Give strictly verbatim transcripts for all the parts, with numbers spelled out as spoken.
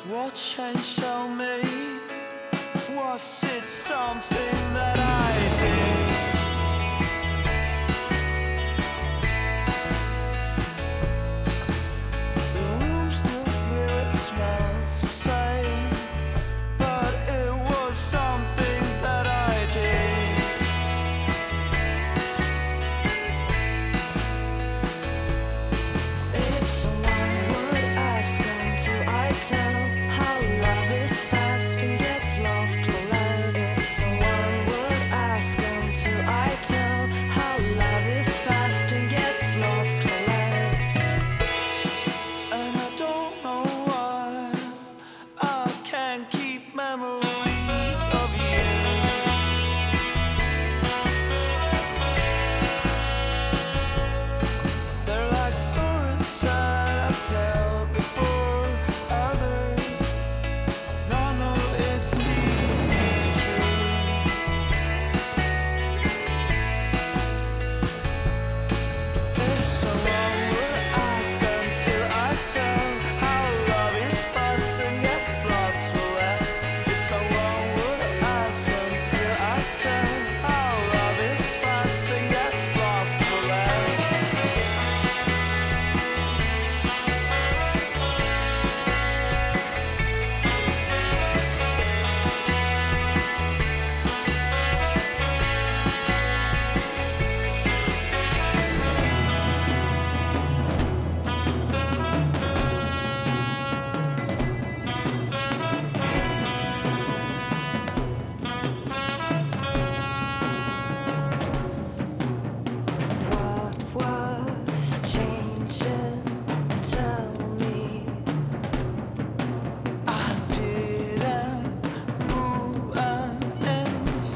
What changed, tell me? Was it something that I did? The room still here, it smells the same, but it was something that I did. If someone would ask until I tell how love is fast and gets lost for less. If someone would ask until I tell how love is fast and gets lost for less. And I don't know why I can't keep memories of you. They're like stories that I tell before others. None of it seems true. If someone would ask until I tell how love is fast and gets lost for less. If someone would ask until I tell how love is fast and gets lost for less. What was changing? Tell me. I didn't move an inch.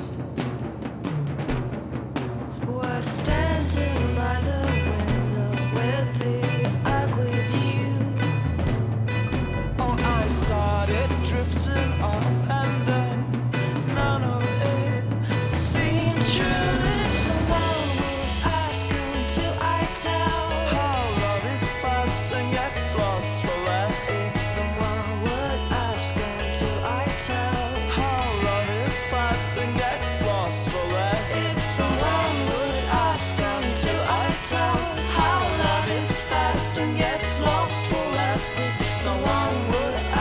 Was standing by the window with the ugly view. Oh, I started drifting off, and then none of it Seemed true. If someone would ask until I tell. how love is fast and gets lost for less. If someone would ask until I tell. How love is fast and gets lost for less. If someone would ask until I tell how love is fast and gets lost for less. If someone would